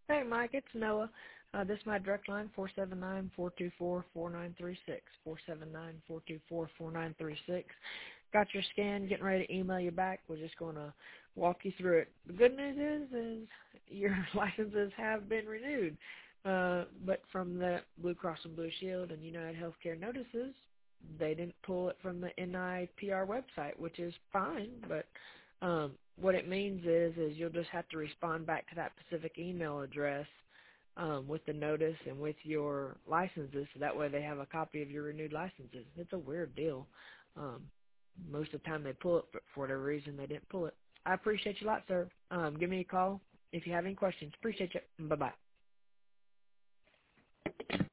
Hey, Mike, it's Noah. This is my direct line, 479-424-4936, 479-424-4936. Got your scan, getting ready to email you back. We're just going to walk you through it. The good news is your licenses have been renewed. But from the Blue Cross and Blue Shield and United Healthcare notices, they didn't pull it from the NIPR website, which is fine, but what it means is you'll just have to respond back to that specific email address with the notice and with your licenses, so that way they have a copy of your renewed licenses. It's a weird deal. Most of the time they pull it, but for whatever reason they didn't pull it. I appreciate you a lot, sir. Give me a call if you have any questions. Appreciate you. Bye-bye.